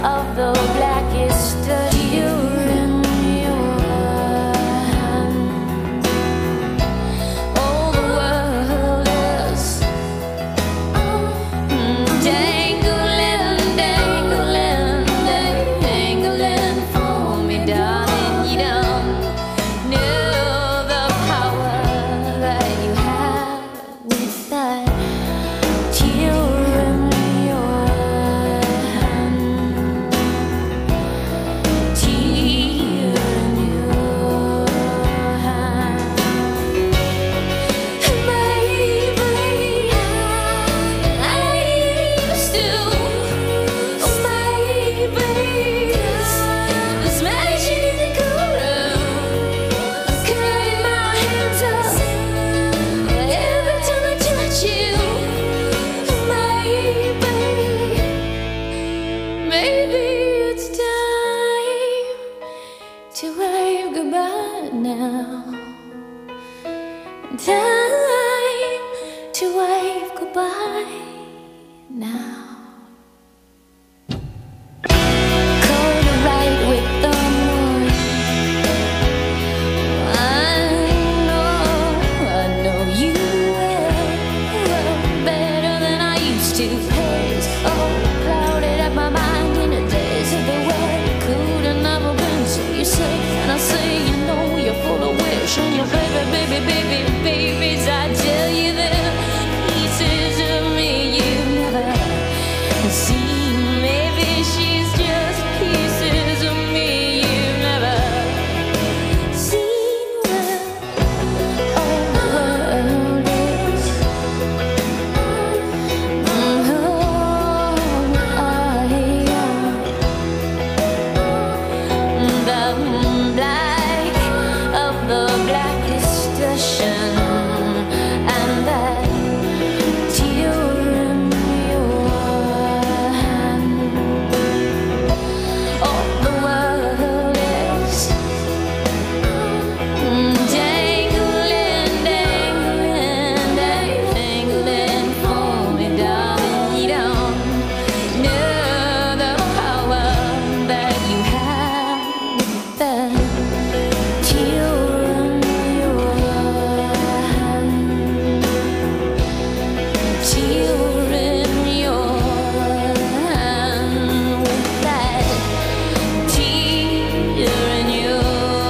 of the blackest tear in your hand. All the world is dangling, dangling, dangling for me, darling. You don't know the power that you have with that tear in your hand. Tear in your hand. Maybe I used to. Maybe this magical room cutting my hands up every time I touch you. Maybe it's time to wave goodbye now. Time to wave goodbye now. Cold to ride with the moon. I know you well better than I used to. Haze all clouded up my mind in the days of the weather could have never been. So you say, and I say, you know you're full of wish, and your babies. I tell you that pieces of me you've never seen. Maybe she's just pieces of me you've never seen. Well, all the world is the black of the blackest ocean, and that tear in your hand. All the world is dangling, dangling, dangling for me, darling. You don't know the power that you have with that tear in your hand. Tear in your hand with that tear in your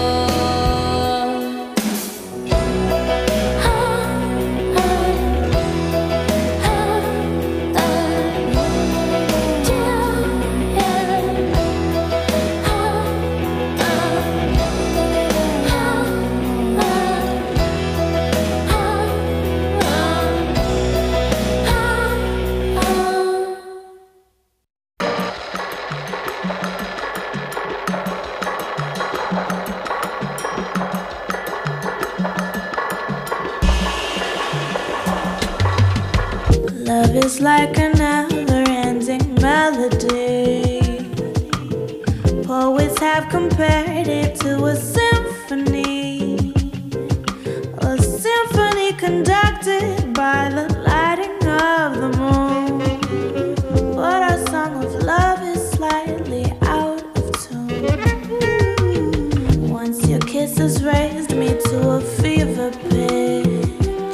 Love is like a never-ending melody. Poets have compared it to a symphony conducted by the lighting of the moon. But our song of love is slightly out of tune. Once your kisses raised me to a fever pitch.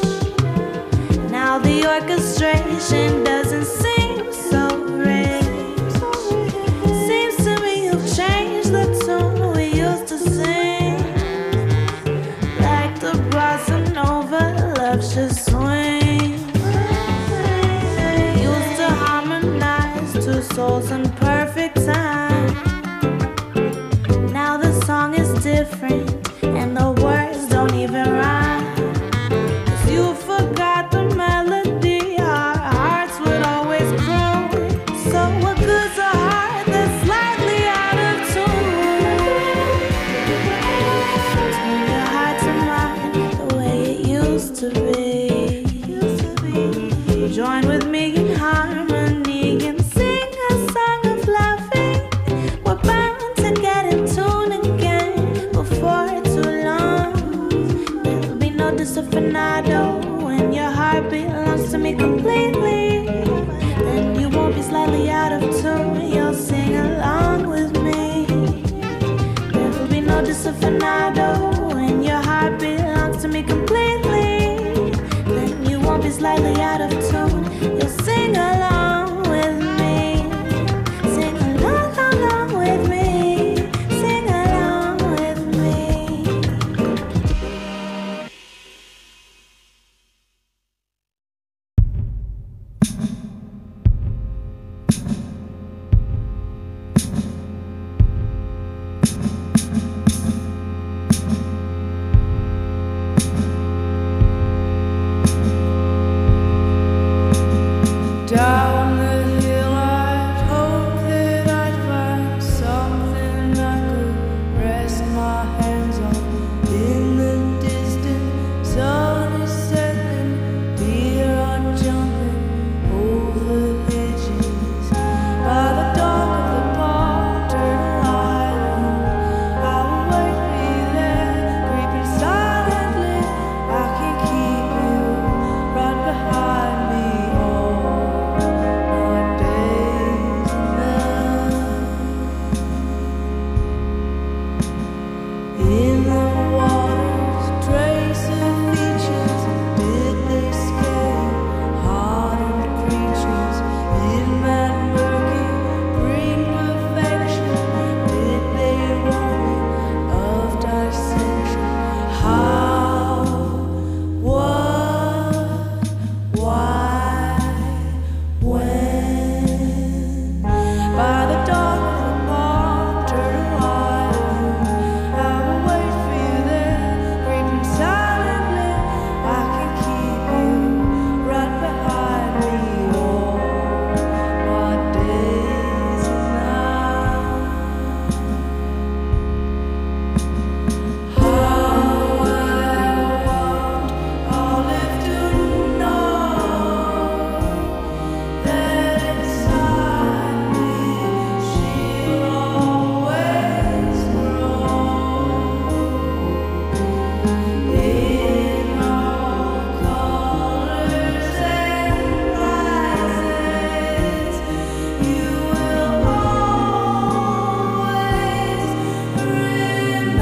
Now the orchestration doesn't seem so rich. Seems to me you've changed the tune we used to sing. Like the bossa nova, love should swing. Used to harmonize two souls in perfect time. Now the song is different and the words don't even rhyme. 'Cause you forgot the melody our hearts would always grow. So what good's a heart that's slightly out of tune? Turn your heart to mine the way it used to be. Join with me in harmony and sing a song of loving. We're bound to get in tune again before too long. There'll be no disafinado when your heart belongs to me completely. Then you won't be slightly out of tune, you'll sing along. tornado and your heart belongs to me completely, then you won't be slightly out of tune. You'll sing along with me. Sing along with me. Sing along with me. Down the hill I'd hoped that I'd find something I could rest my hands on. In the distance, sun is setting, deer are jumping over hedges. By the dock of the park, turn island, I will wait for you there, creeping silently. I can keep you right behind me. In the water's trace of features, did they scale hardened creatures? In that murky green perfection, did they warn of dissection? How, what, why, when? By the dawn of the park, turn island, I will wait for you there, creeping silently. I can keep you right behind me all my days and nights. How I want Olive to know that inside me she'll always grow. In all colors and rises, you will always remain.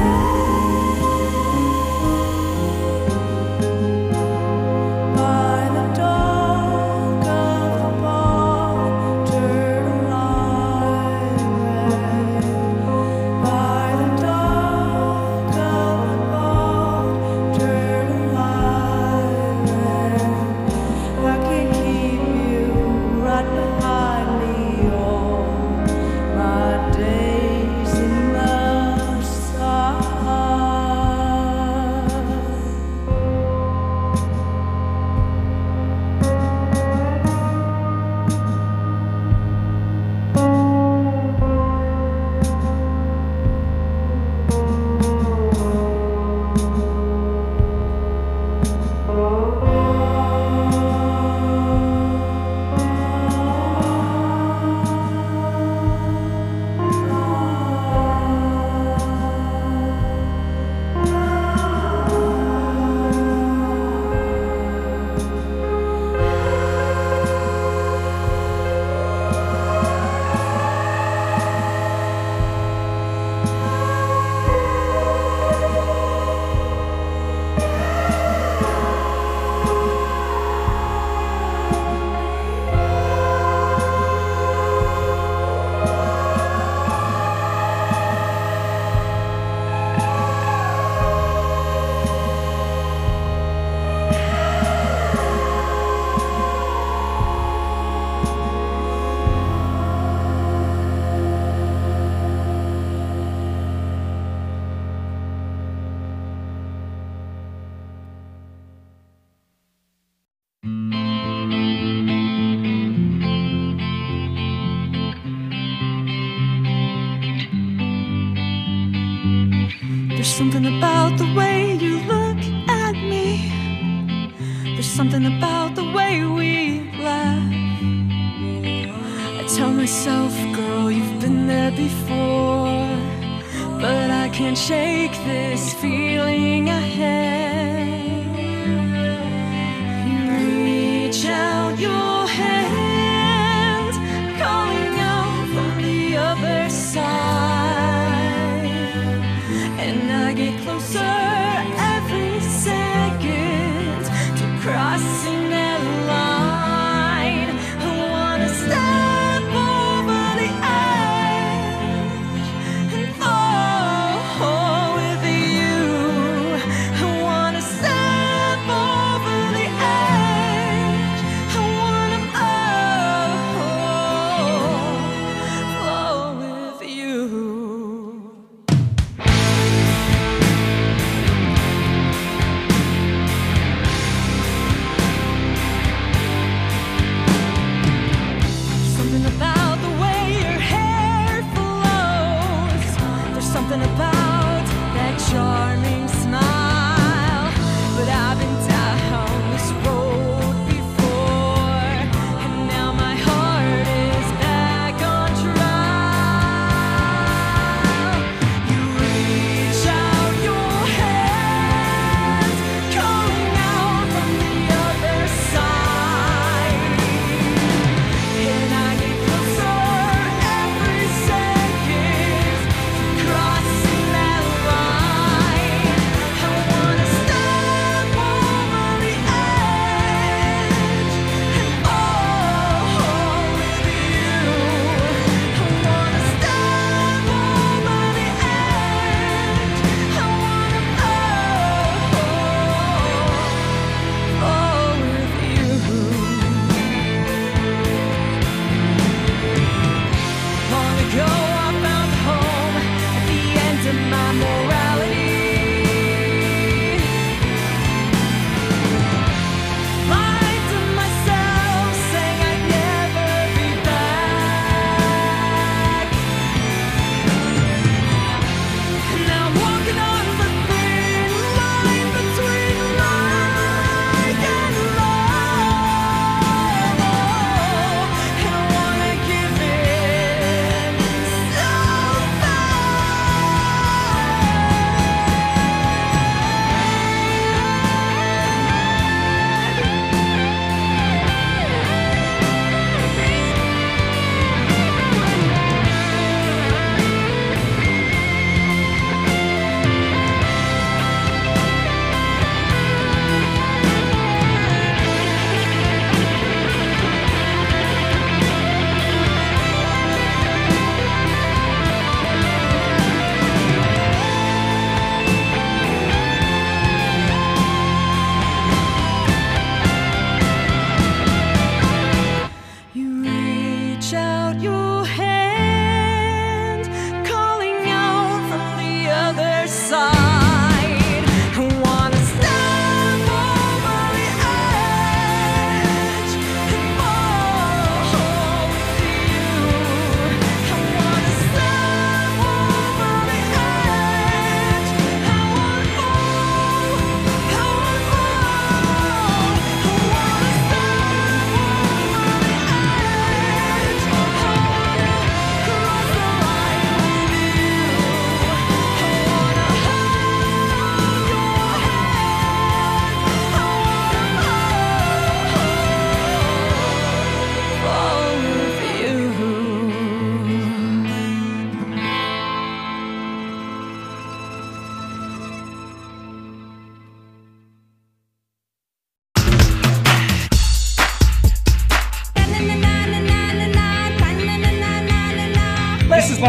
By the dock of the park, turtle island. By the dock of the park, turtle island, I can keep you right behind me all my days in the sun. There's something about the way you look at me. There's something about the way we laugh. I tell myself, girl, you've been there before, but I can't shake this feeling I have. You reach out your hand, calling out from the other side, and I get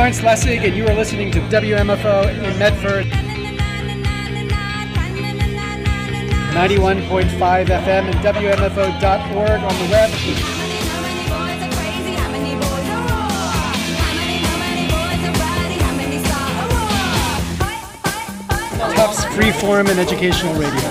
Lawrence Lessig, and you are listening to WMFO in Medford. 91.5 FM and WMFO.org on the web. Tufts Freeform and Educational Radio.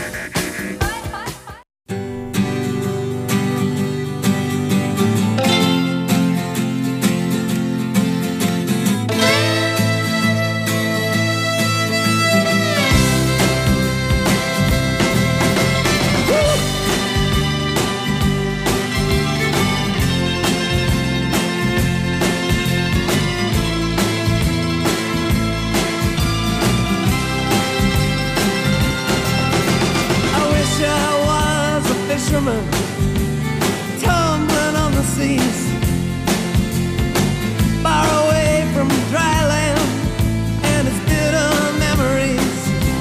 Tumbling on the seas, far away from dry land and its bitter memories,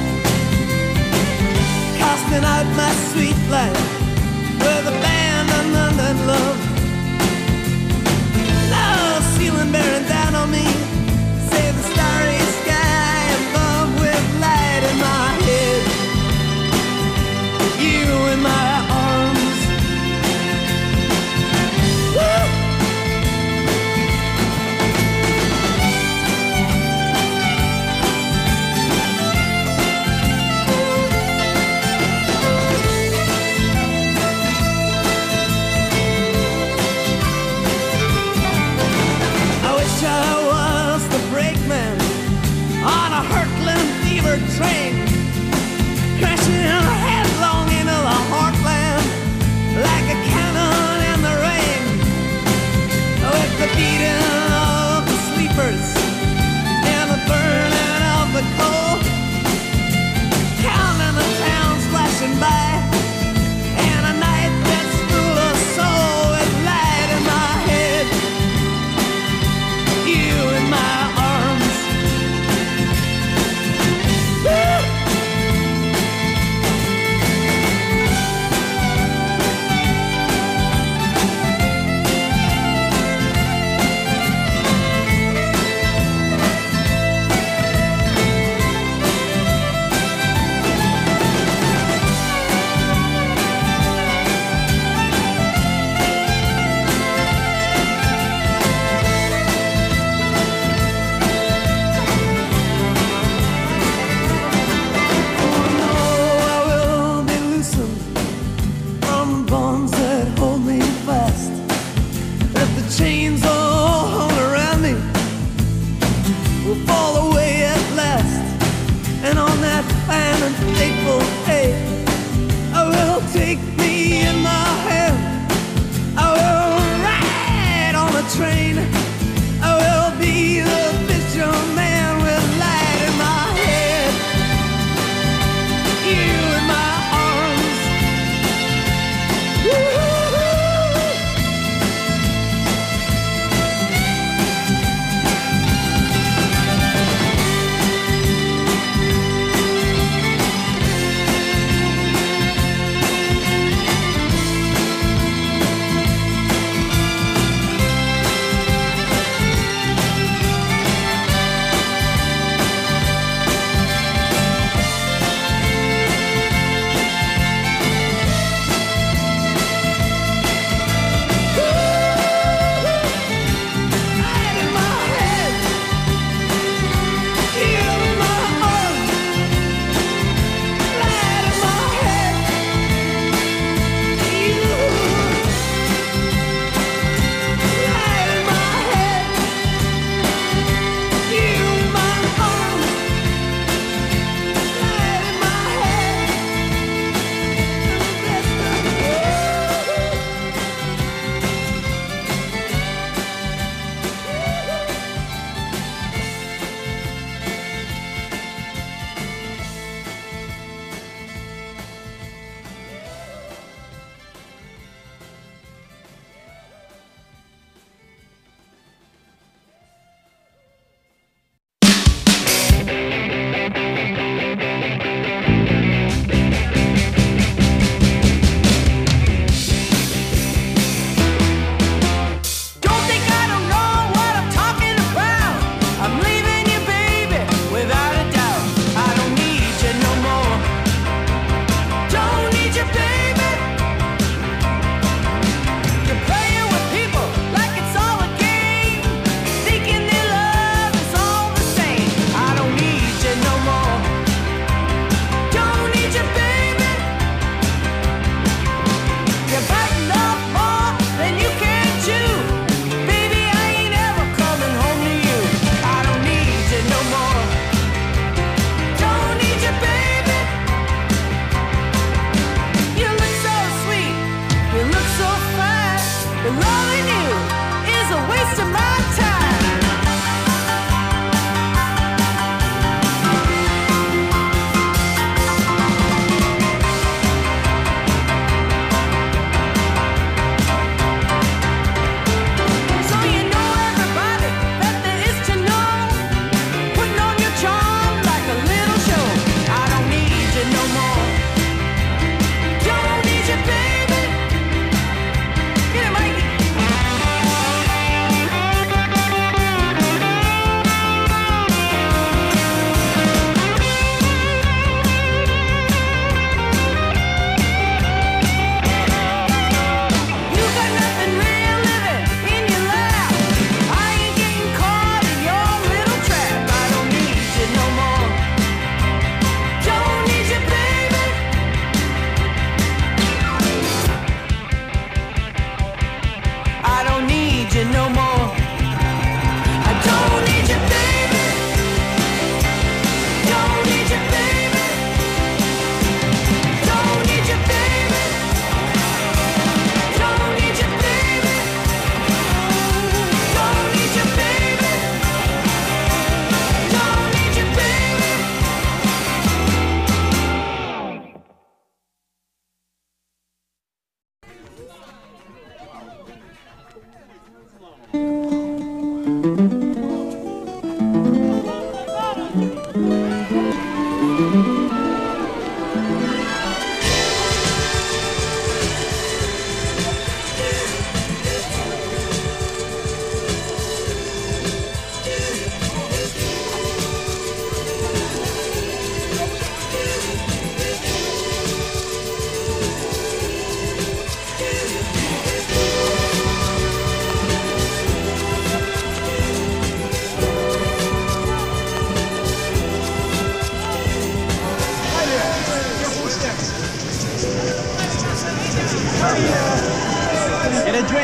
casting out my sweet life with abandon and love. Now ceiling bearing down on me, save the starry sky above with light in my head, you in my train, crashing headlong into the heartland like a cannon in the rain, with the beating of the sleepers and the burning of the coal, counting the towns flashing by, and a night that's full of soul with light in my head, you in my arms. Chains all around me will fall away at last, and on that fine and fateful day, I will take me in my hand, I will ride on a train, I will be the fisherman with light in my head, you in my arms. Woo-hoo.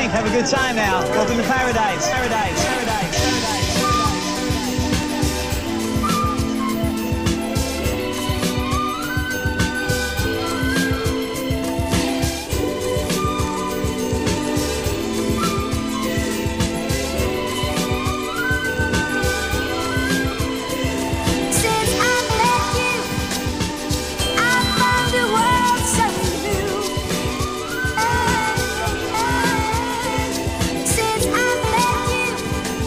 Have a good time now. Welcome to paradise. Paradise. Paradise. Paradise. Since I've left you, I found a world so new. Since I've left you,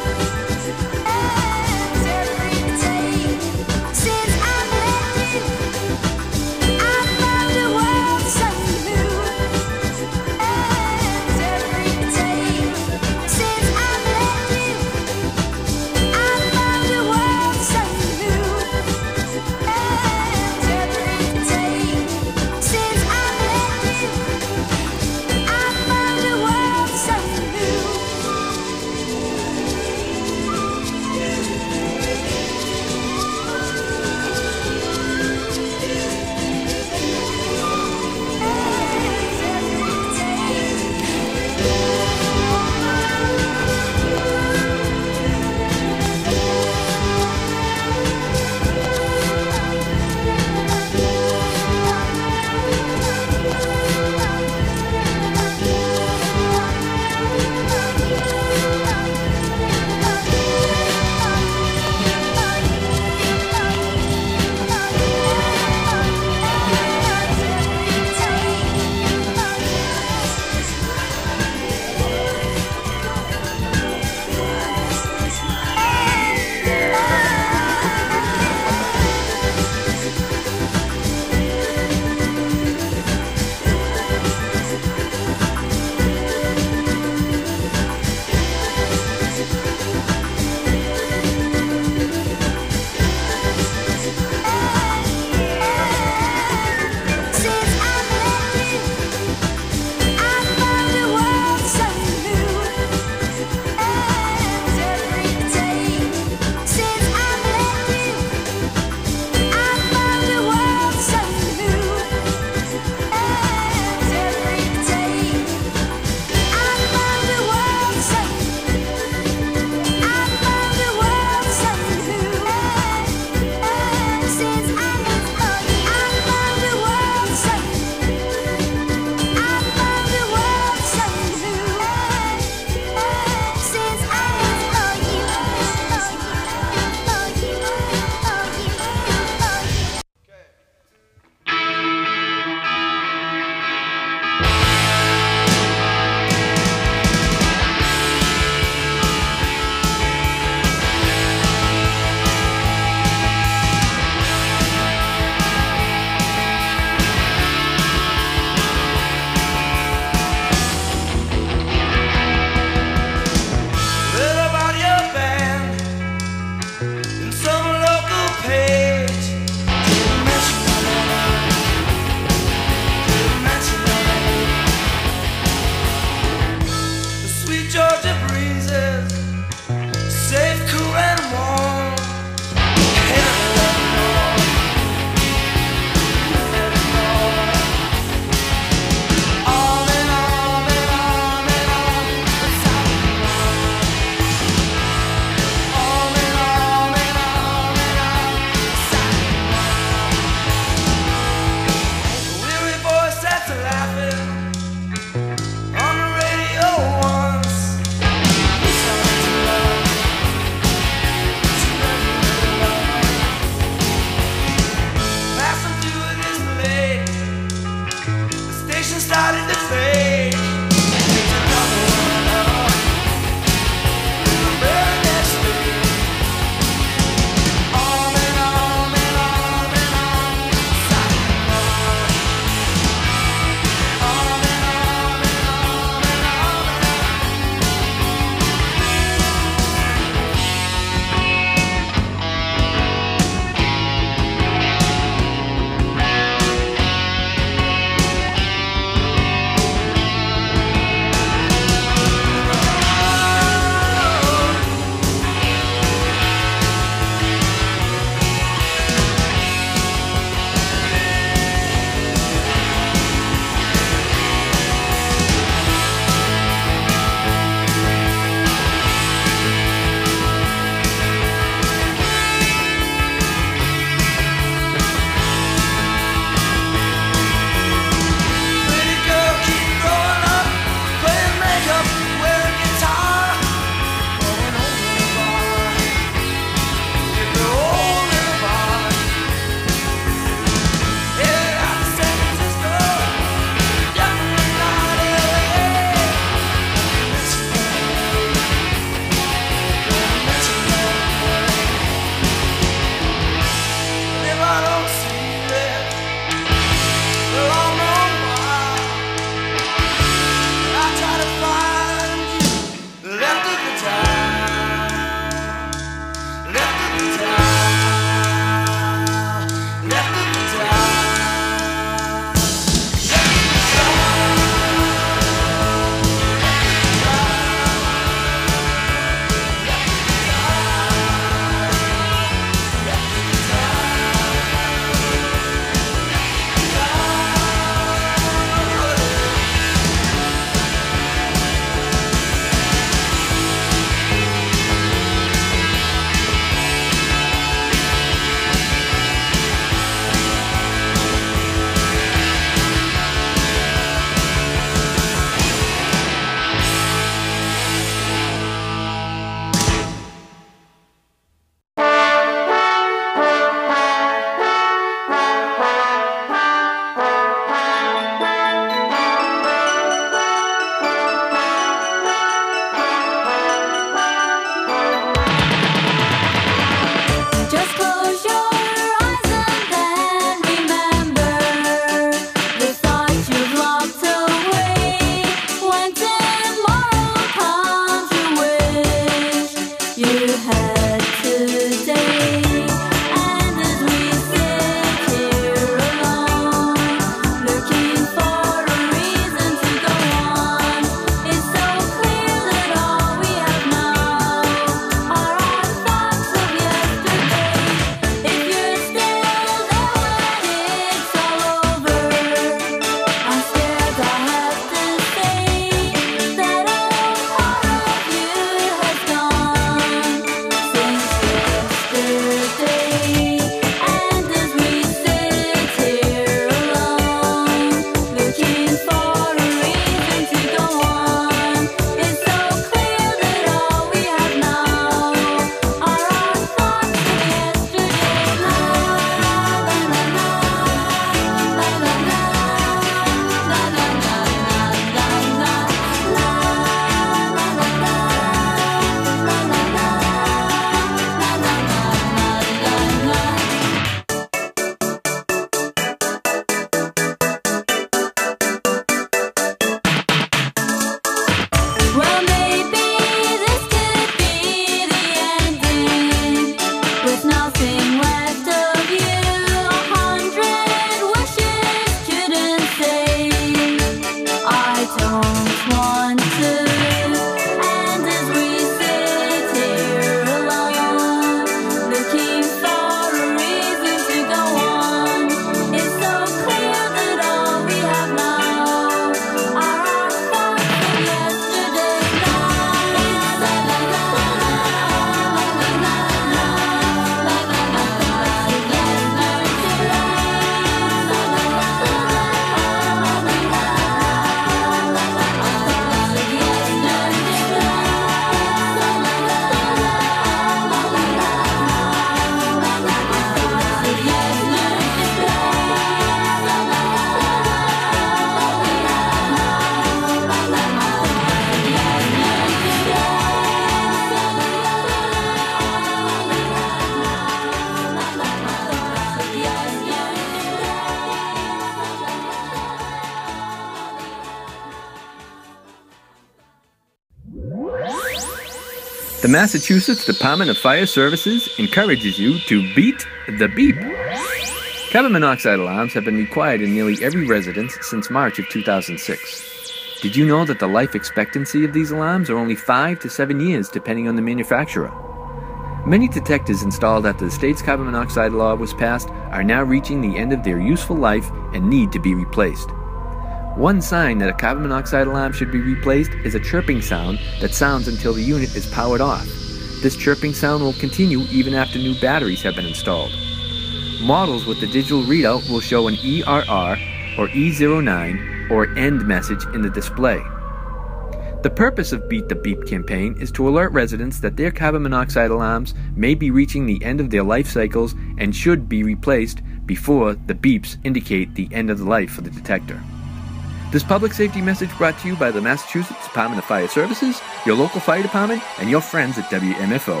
The Massachusetts Department of Fire Services encourages you to beat the beep. Carbon monoxide alarms have been required in nearly every residence since March of 2006. Did you know that the life expectancy of these alarms are only 5 to 7 years depending on the manufacturer? Many detectors installed after the state's carbon monoxide law was passed are now reaching the end of their useful life and need to be replaced. One sign that a carbon monoxide alarm should be replaced is a chirping sound that sounds until the unit is powered off. This chirping sound will continue even after new batteries have been installed. Models with the digital readout will show an ERR or E09 or END message in the display. The purpose of Beat the Beep campaign is to alert residents that their carbon monoxide alarms may be reaching the end of their life cycles and should be replaced before the beeps indicate the end of the life for the detector. This public safety message brought to you by the Massachusetts Department of Fire Services, your local fire department, and your friends at WMFO.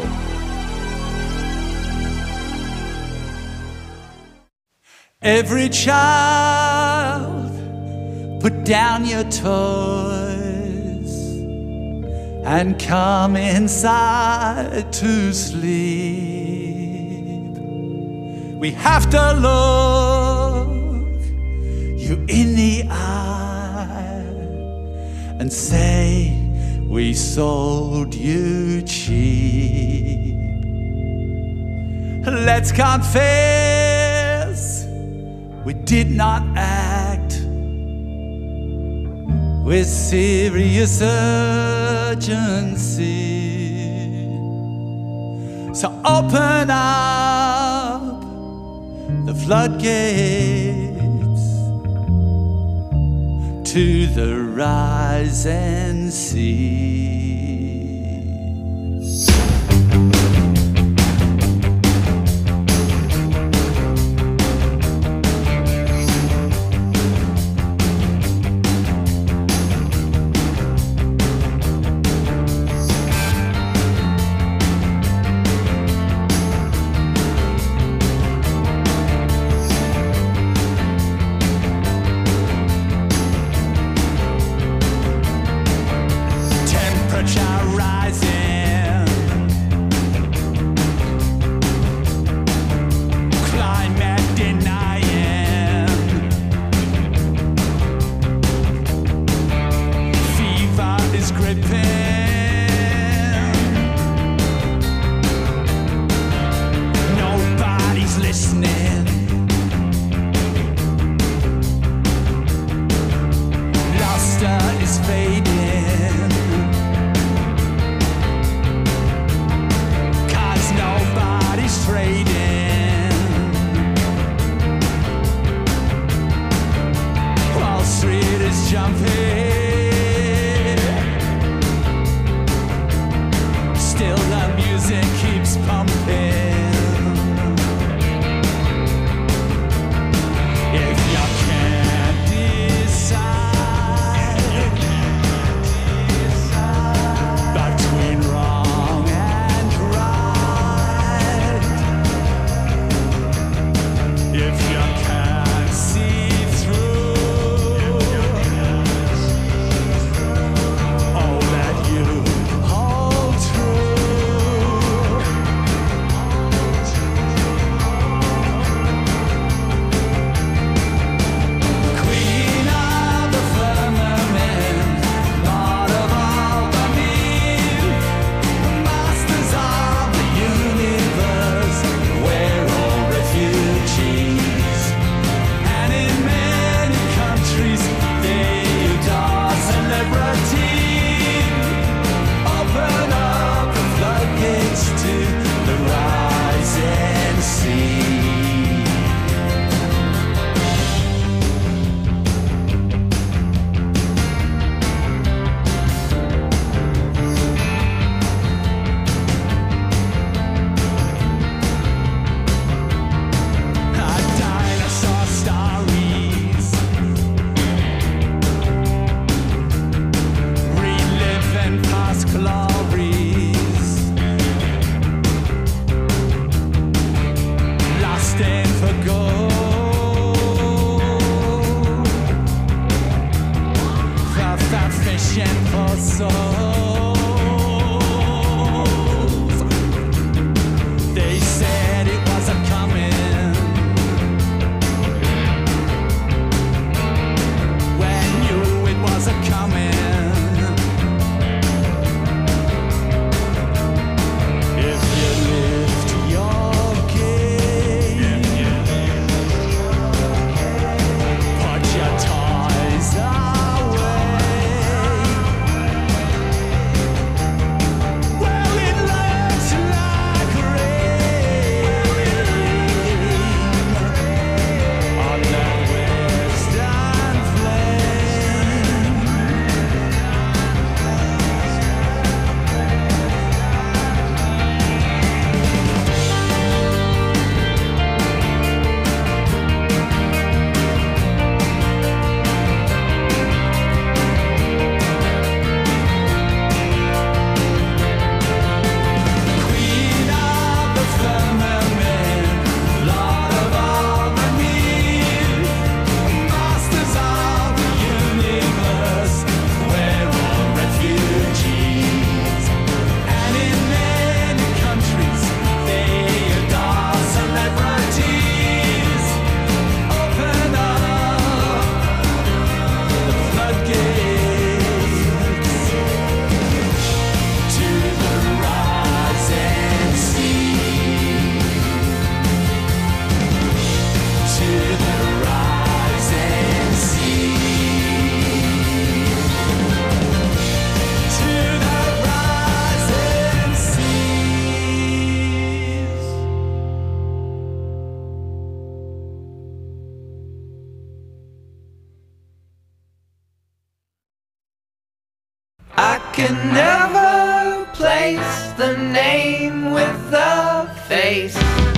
Every child, put down your toys and come inside to sleep. We have to look you in the eye and say we sold you cheap. Let's confess we did not act with serious urgency. So open up the floodgates to the rising sea. can never place the name with the face.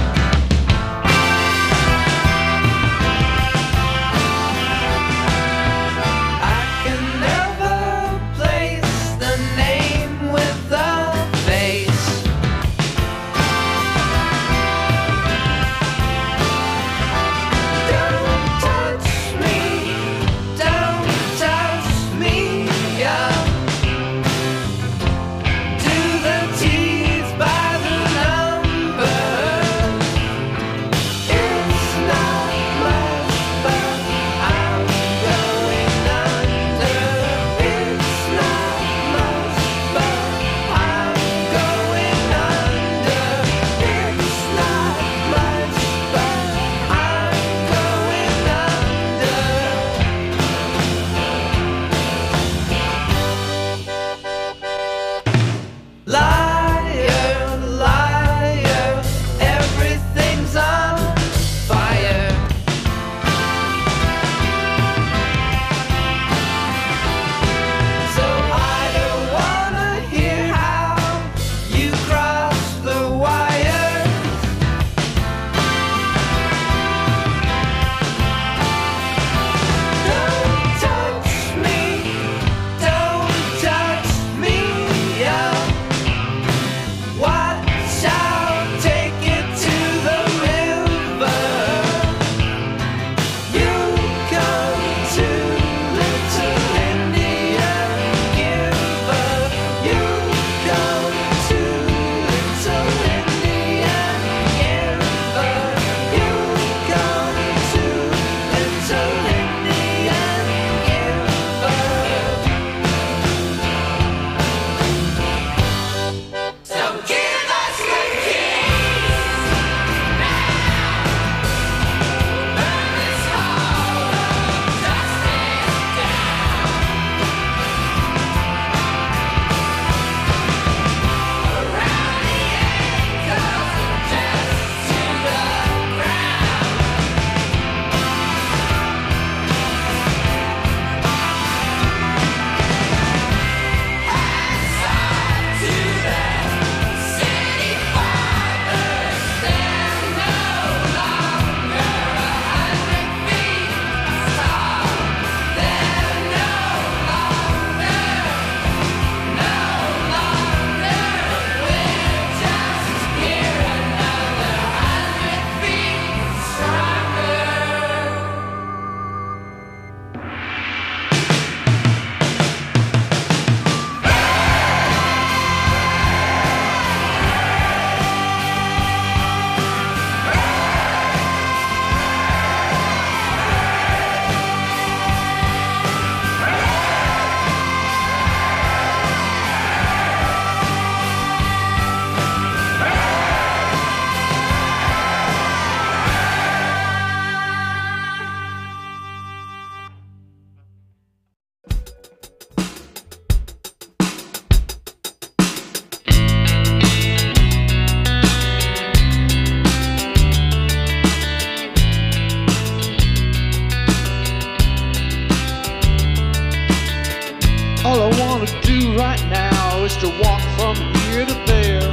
All I wanna do right now is to walk from here to there,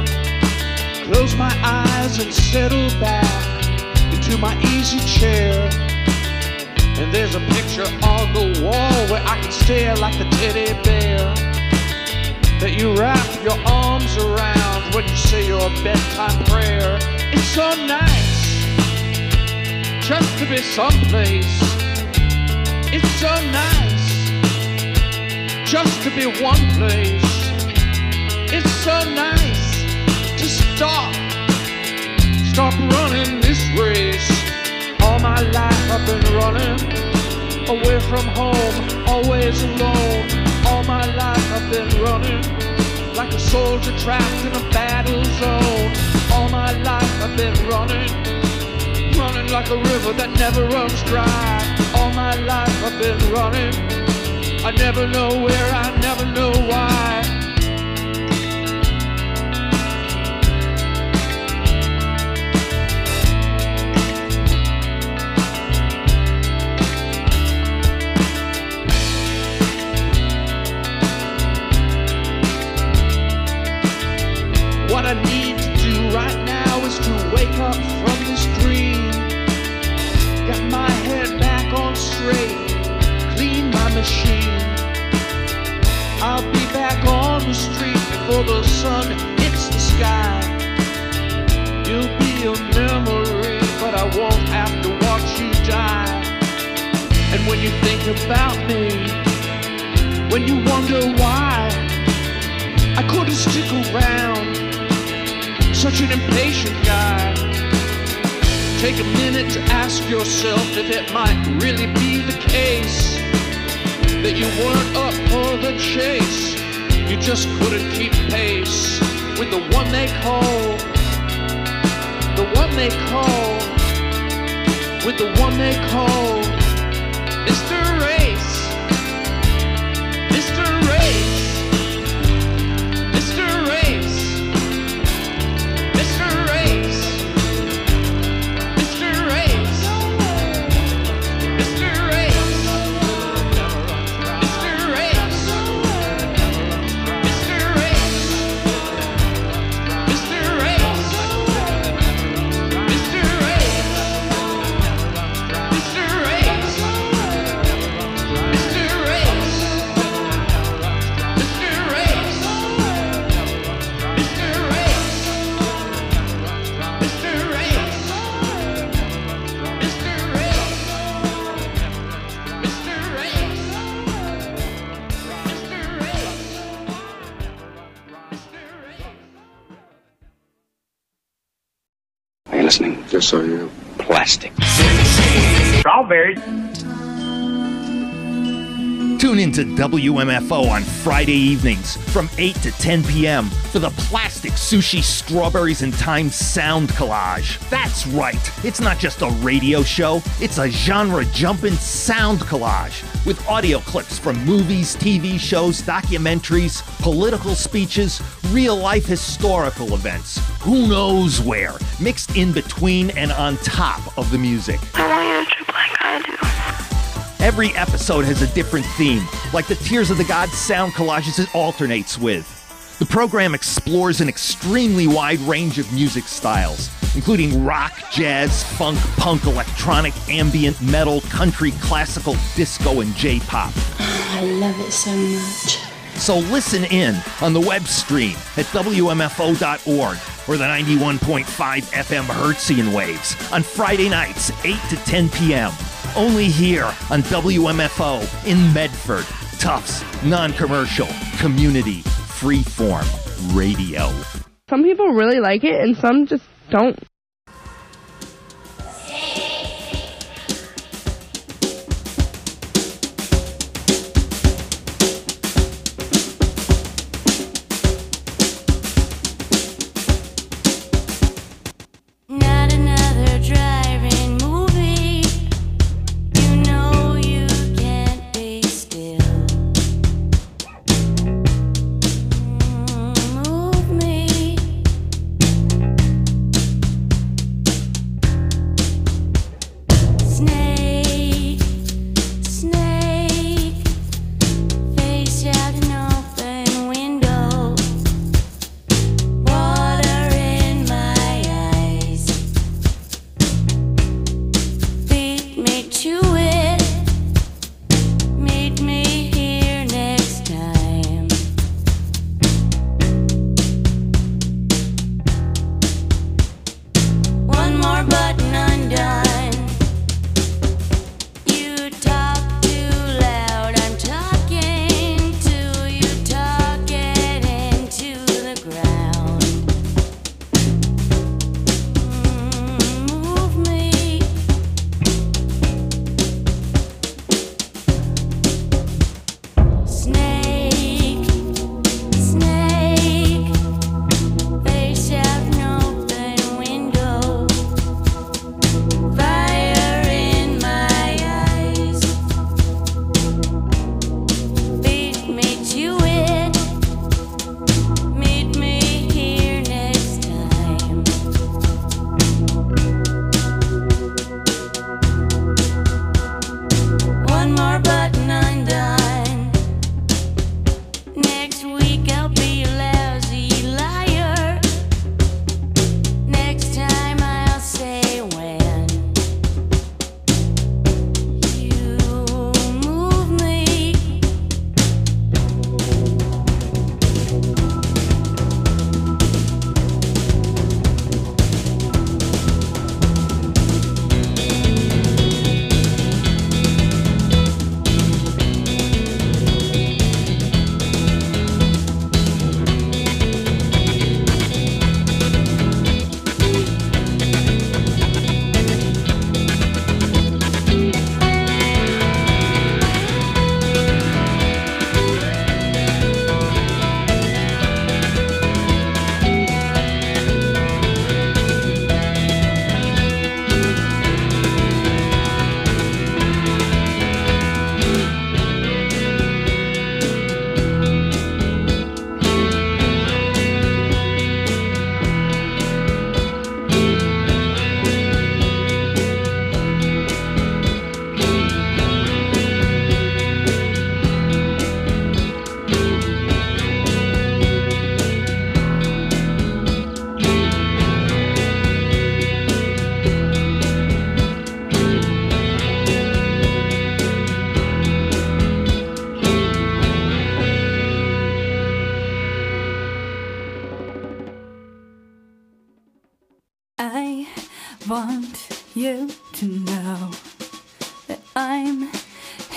close my eyes and settle back into my easy chair. And there's a picture on the wall where I can stare like a teddy bear that you wrap your arms around when you say your bedtime prayer. It's so nice just to be someplace. It's so nice just to be one place. It's so nice to stop running this race. All my life I've been running away from home, always alone. All my life I've been running like a soldier trapped in a battle zone. All my life I've been running like a river that never runs dry. All my life I've been running, I never know where, I never know why. the sun hits the sky. You'll be a memory, but I won't have to watch you die. And when you think about me, when you wonder why I couldn't stick around, such an impatient guy, take a minute to ask yourself if it might really be the case that you weren't up for the chase. You just couldn't keep pace with the one they call, with the one they call Mr. Race, Mr. Race, Mr. Race, Mr. Race, Mr. Race, Mr. Race, Mr. Race, Mr. Race, Mr. Race, Mr. Race, Mr. Race, Mr. Race, Mr. Race, Mr. Race, Mr. Race, Mr. Race, Mr. Race, Mr. Race, Are you listening? Yes, I am. Plastic. Strawberries. Tune into WMFO on Friday evenings from 8 to 10 p.m. for the Plastic Sushi Strawberries and Time Sound Collage. That's right, it's not just a radio show, it's a genre-jumping sound collage with audio clips from movies, TV shows, documentaries, political speeches, real-life historical events, who knows where, mixed in between and on top of the music. I want you to trip like I do. Every episode has a different theme, like the Tears of the Gods sound collages it alternates with. The program explores an extremely wide range of music styles, including rock, jazz, funk, punk, electronic, ambient, metal, country, classical, disco, and J-pop. I love it so much. So listen in on the web stream at WMFO.org or the 91.5 FM Hertzian waves on Friday nights, 8 to 10 p.m. Only here on WMFO in Medford. Tufts, non-commercial, community, freeform radio. Some people really like it and some just don't. Not another driving movie. You know you can't be still. Move me.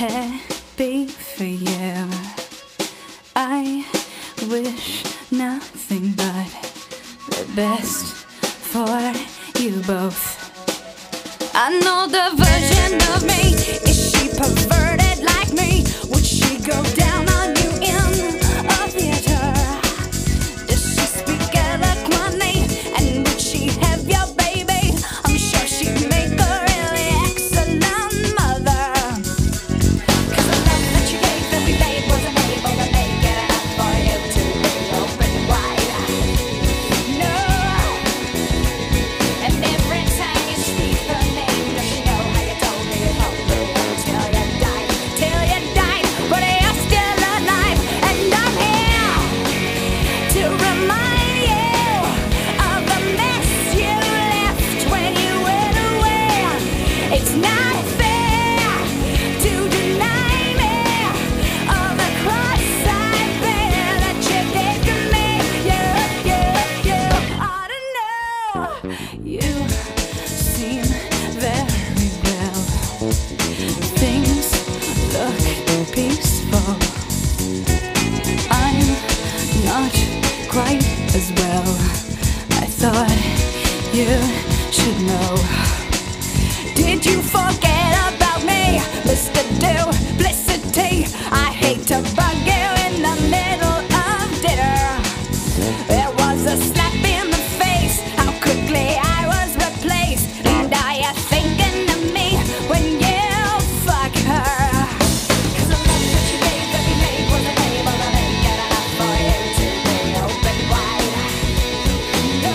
happy for you. I wish nothing but the best for you both. I know the version of me. Is she perverted like me? Would she go down on you in a theater? Does she speak eloquently? And would she have your baby? I'm sure she'd make a really excellent mother. 'Cause the love that you gave every day wasn't able to make it enough for you to be open wide. No. And every time you speak her name, does she know how you told me it all till you died? Till you died, but you're still alive. And I'm here to remind you of the mess you left when you went away. It's not fair to deny me of the cross I bear that you gave to me. You ought to know. You seem very well. Things look peaceful. I'm not quite as well. I thought you should know. Did you forget about me, Mr. Duplicity? I hate to bug you in the middle of dinner. There was a slap in the face, how quickly I was replaced. And are you thinking of me when you fuck her? 'Cause the love that you gave every day wasn't able to make it enough for you to be open wide. No.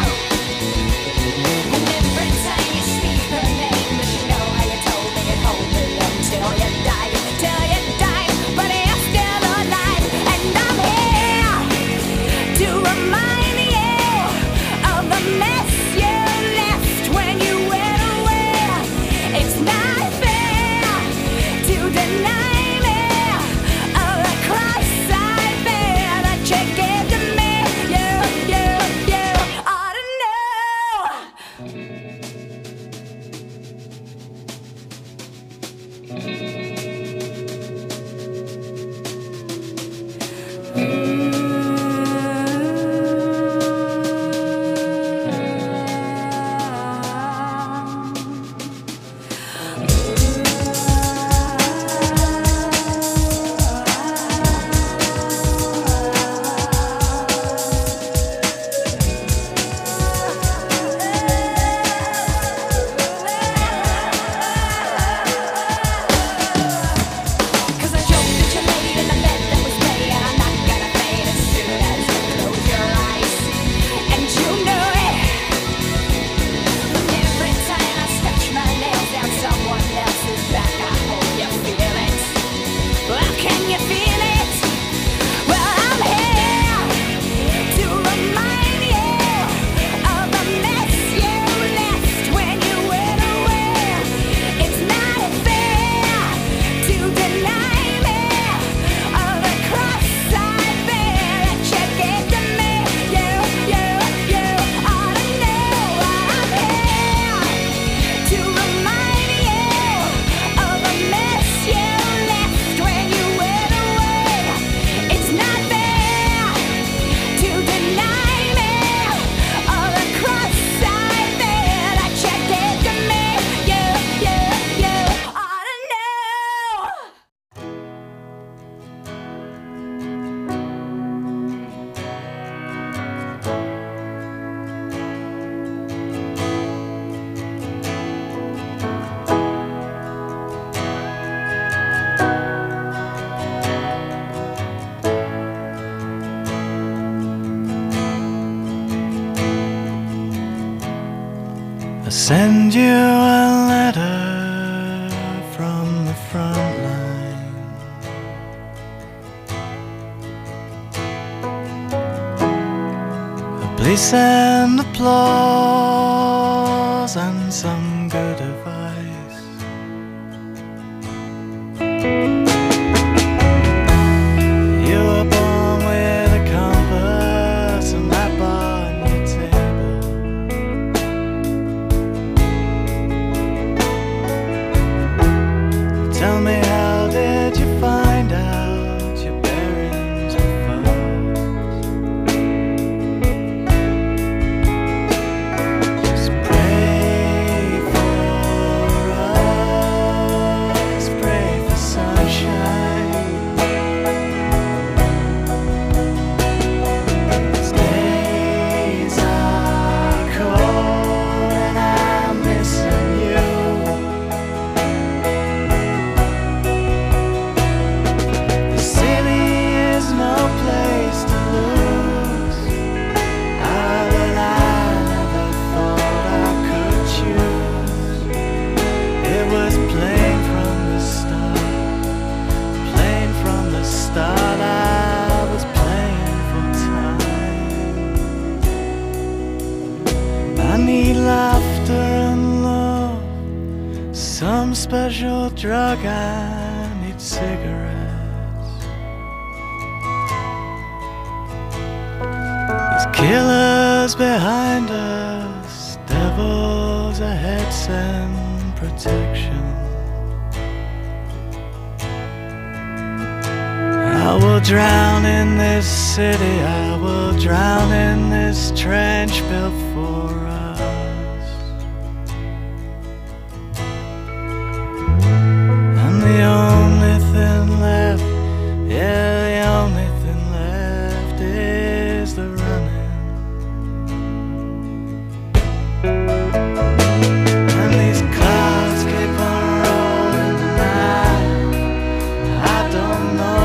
And every time you speak her name, does she know how you told me it hold me until you died? Till you died, but you're still alive. And I'm here to remind you of the mess you left when you went away. It's not fair to deny me of the cross I bear that you gave to me. You ought to know. Cause I joked that you laid in the bed that was made, and I'm not gonna fade as soon as you close your eyes. And you know it. Every time I scratch my nails down someone else's back, I hope you feel it. Well, can you feel it? Well, I'm here to remind you of the mess you left when you went away. It's not fair to deny me of the cross I bear that you gave to me. You ought to know. I'm here to remind you of the mess you left when you went away. It's not fair to deny me of the cross I bear that you gave to me. You ought to know. I send you a letter from the front line. Please send applause and some good advice. You were born with a compass and that bar on your table. Tell me how special drug, I need cigarettes. There's killers behind us, devils ahead, send protection. I will drown in this city, I will drown in this trench built for us. And the only thing left, yeah, the only thing left is the running. And these clouds keep on rolling, and I don't know.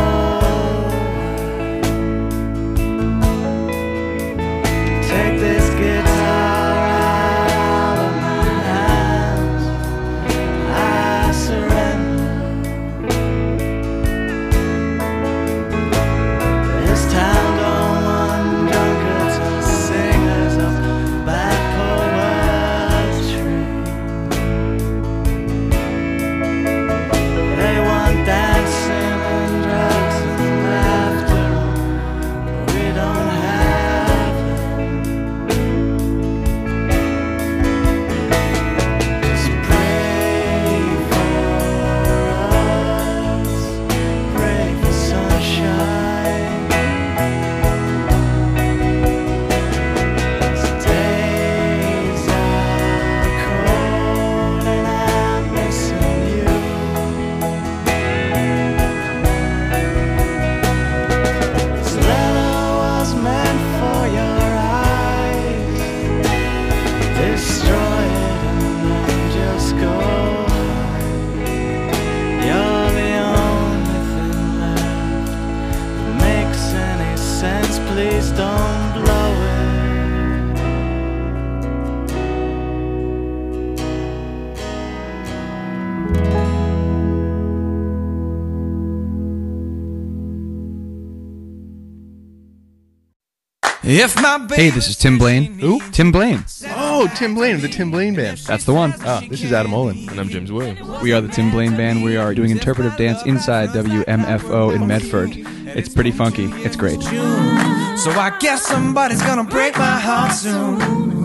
Take this guitar out of my hands, I surrender. This town don't want drunkards or singers of bad poetry. They want dancing and drugs and laughter, but we don't have them. Just pray for us, pray for sunshine. These days are cold and I'm missing you. This letter was meant for your eyes. Destroy it and then just go hide. You're the only thing left that makes any sense. Please don't blow it. If my Hey, this is Tim Blaine. Who? Tim Blaine. Oh, Tim Blaine of the Tim Blaine Band. That's the one. This is Adam Olin. And I'm James Williams. We are the Tim Blaine Band. We are doing interpretive dance inside WMFO in Medford. It's pretty funky. It's great. So I guess somebody's gonna break my heart soon.